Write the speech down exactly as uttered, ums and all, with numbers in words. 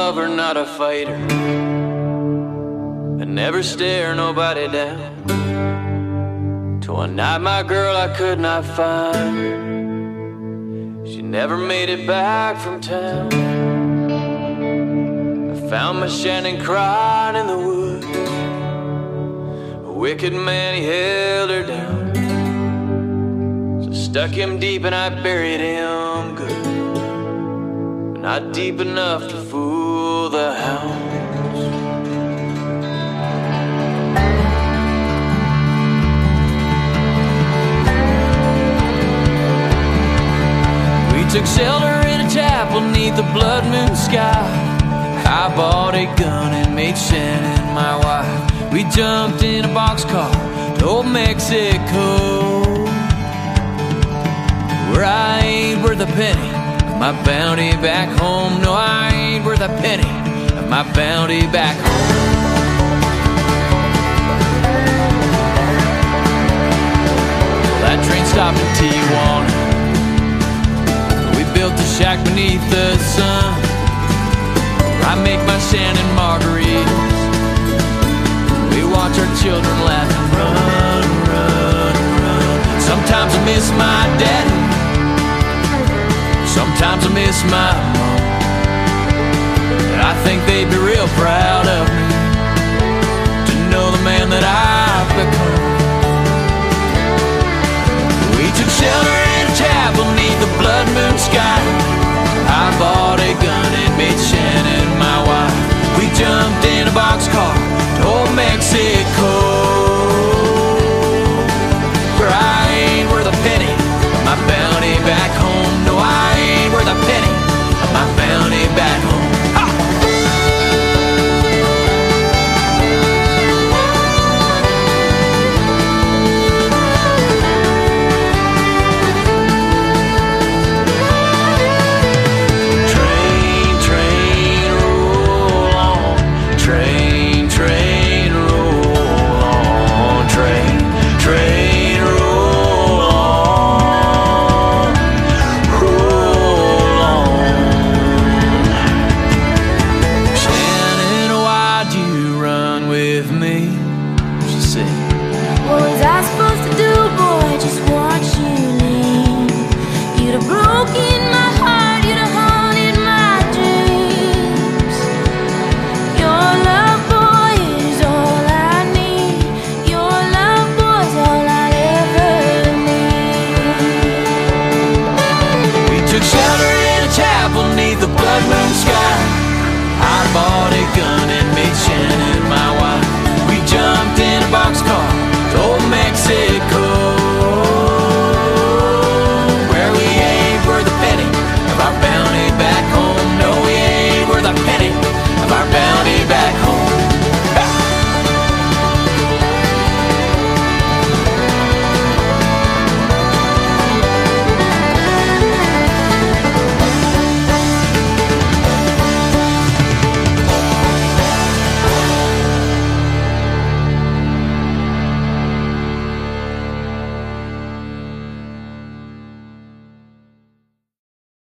lover, not a fighter. I never stare nobody down. Till one night my girl I could not find. She never made it back from town. I found my Shannon crying in the woods. A wicked man, he held her down. So I stuck him deep and I buried him good, but not deep enough to fool the hounds. Took shelter in a chapel neath the blood moon sky. I bought a gun and made Shannon my wife. We jumped in a boxcar to old Mexico, where I ain't worth a penny of my bounty back home. No, I ain't worth a penny of my bounty back home. Well, that train stopped in Tijuana. Built a shack beneath the sun, where I make my Shannon margaritas. We watch our children laugh and run, run, run. Sometimes I miss my daddy, sometimes I miss my mom, and I think they'd be real proud of me to know the man that I've become. We took shelter in a chapel neath the blood moon sky. I bought a gun and made Shannon my wife. We jumped in a boxcar to old Mexico, where I ain't worth a penny of my bounty back home. No, I ain't worth a penny of my bounty back home. Broken